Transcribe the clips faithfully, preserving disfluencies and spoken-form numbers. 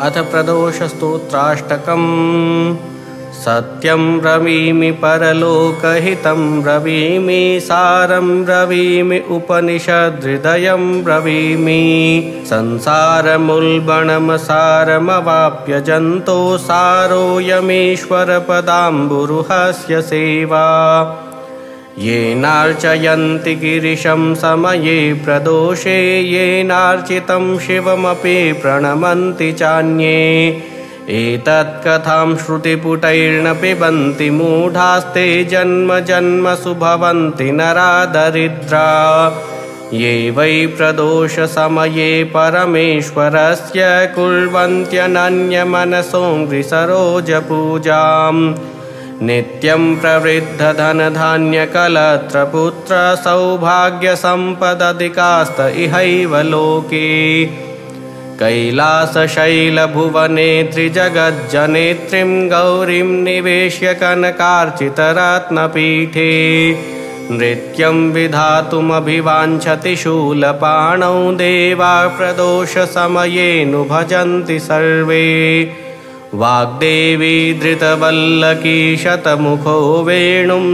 अथ प्रदोषस्तोत्राष्टकम्। सत्यं ब्रवीमि परलोकहितं ब्रवीमि सारं ब्रवीमि उपनिषदृदयं ब्रवीमि संसारमुल्बणमसारमवाप्य जन्तो सारोऽयमीश्वरपदाम्बुरुहस्य सेवा। येनार्चयन्ति गिरिशं समये प्रदोषे येनार्चितं शिवमपि प्रणमन्ति चान्ये। एतत्कथां श्रुतिपुटैर्न पिबन्ति मूढास्ते जन्म जन्मसु भवन्ति नरा दरिद्रा। ये वै प्रदोषसमये परमेश्वरस्य कुर्वन्त्यनन्यमनसोऽङ्घ्रिसरोजपूजाम्। नित्यं प्रवृद्धधनधान्यकलत्रपुत्र सौभाग्यसम्पदधिकास्त इहैव लोके। कैलासशैलभुवने त्रिजगज्जनेत्रीं गौरीं निवेश्य कनकार्चितरत्नपीठे। नृत्यं विधातुमभिवाञ्छति शूलपाणौ देवा प्रदोषसमयेऽनु भजन्ति सर्वे। वाग्देवी धृतवल्लकी शतमुखो वेणुं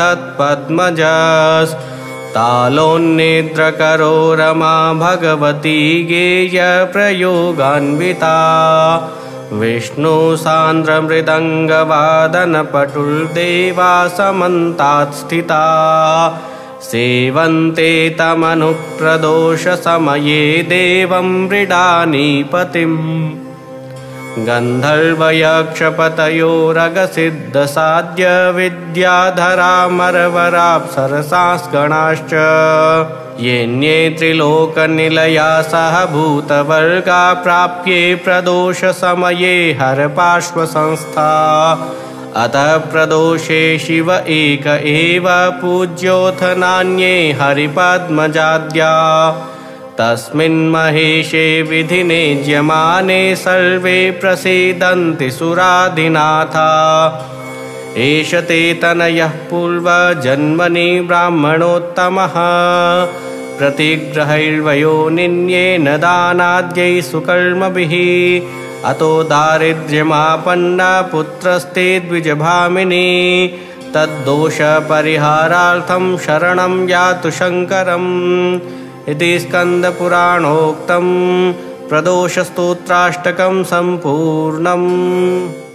दधत्पद्मजस्तालोन्निद्रकरो रमा भगवती गेयप्रयोगान्विता। विष्णुसान्द्रमृदङ्गवादनपटुर्देवा समन्तात् स्थिता। सेवन्ते तमनुप्रदोषसमये देवं मृडानीपतिम्। गन्धर्वयक्षपतयोरगसिद्धसाध्य विद्याधरामरवराप्सरसांस्गणाश्च। येऽन्ये त्रिलोकनिलया सह भूतवर्गा प्राप्ये प्रदोषसमये हरपार्श्वसंस्था। अतः प्रदोषे शिव एक एव पूज्योऽथ नान्ये हरिपद्मजाद्या। तस्मिन् महेशे विधिने ज्यमाने सर्वे प्रसीदन्ति सुराधिनाथा। एष ते तनयः पूर्वजन्मनि ब्राह्मणोत्तमः प्रतिग्रहैर्वयोनिन्येन दानाद्यैः सुकर्मभिः। अतो दारिद्र्यमापन्ना पुत्रस्ते द्विजभामिनी। तद्दोषपरिहारार्थं शरणं यातु शङ्करम्। इति स्कन्दपुराणोक्तं प्रदोषस्तोत्राष्टकं सम्पूर्णम्।